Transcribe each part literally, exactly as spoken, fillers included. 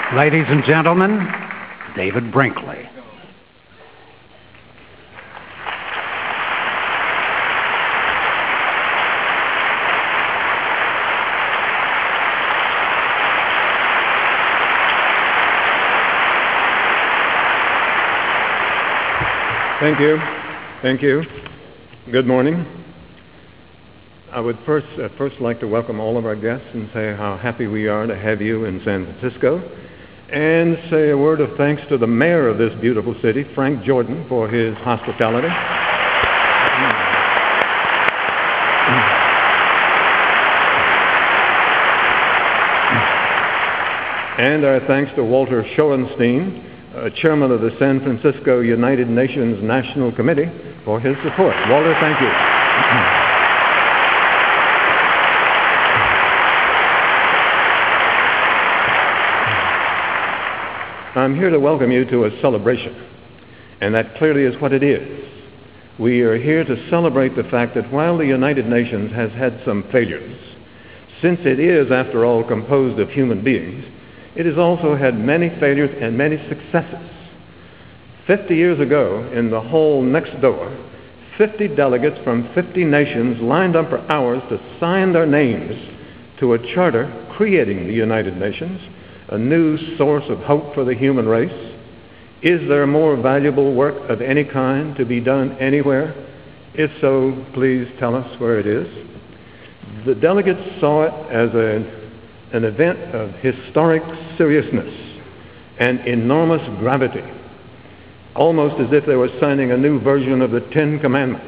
Ladies and gentlemen, David Brinkley. Thank you. Thank you. Good morning. I would first, uh, first like to welcome all of our guests and say how happy we are to have you in San Francisco, and say a word of thanks to the mayor of this beautiful city, Frank Jordan, for his hospitality. And our thanks to Walter Schoenstein, Uh, chairman of the San Francisco United Nations National Committee, for his support. Walter, thank you. I'm here to welcome you to a celebration, and that clearly is what it is. We are here to celebrate the fact that while the United Nations has had some failures, since it is, after all, composed of human beings, it has also had many failures and many successes. Fifty years ago, in the hall next door, fifty delegates from fifty nations lined up for hours to sign their names to a charter creating the United Nations, a new source of hope for the human race. Is there more valuable work of any kind to be done anywhere? If so, please tell us where it is. The delegates saw it as a an event of historic seriousness and enormous gravity, almost as if they were signing a new version of the Ten Commandments.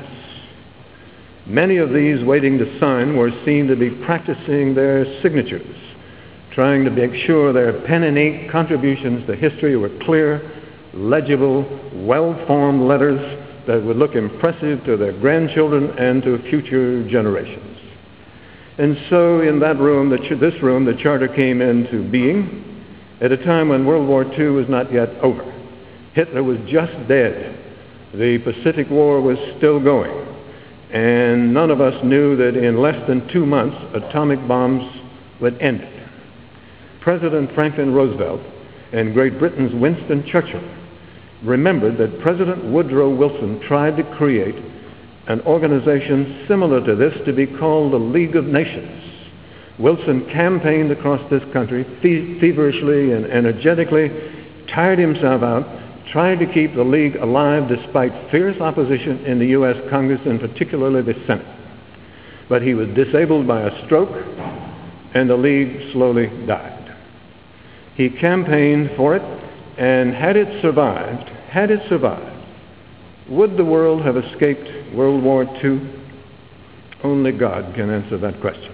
Many of these waiting to sign were seen to be practicing their signatures, trying to make sure their pen and ink contributions to history were clear, legible, well-formed letters that would look impressive to their grandchildren and to future generations. And so in that room, the ch- this room, the charter came into being at a time when World War Two was not yet over. Hitler was just dead. The Pacific War was still going. And none of us knew that in less than two months, atomic bombs would end it. President Franklin Roosevelt and Great Britain's Winston Churchill remembered that President Woodrow Wilson tried to create an organization similar to this to be called the League of Nations. Wilson campaigned across this country fe- feverishly and energetically, tired himself out, trying to keep the League alive despite fierce opposition in the U S Congress and particularly the Senate. But he was disabled by a stroke, and the League slowly died. He campaigned for it, and had it survived, had it survived, would the world have escaped World War Two? Only God can answer that question.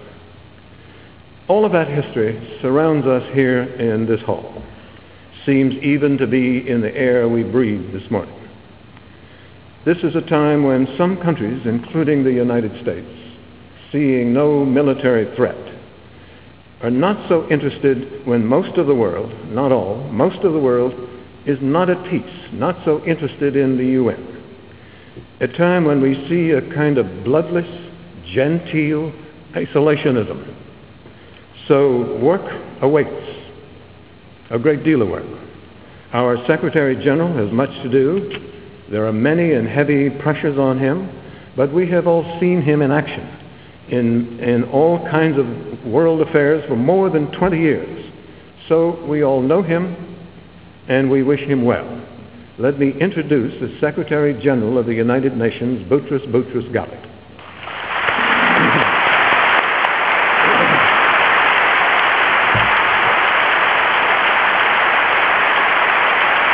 All of that history surrounds us here in this hall, seems even to be in the air we breathe this morning. This is a time when some countries, including the United States, seeing no military threat, are not so interested when most of the world, not all, most of the world is not at peace, not so interested in the U N. A time when we see a kind of bloodless, genteel isolationism. So work awaits, a great deal of work. Our Secretary General has much to do. There are many and heavy pressures on him, but we have all seen him in action in, in all kinds of world affairs for more than twenty years. So we all know him, and we wish him well. Let me introduce the Secretary General of the United Nations, Boutros Boutros-Ghali.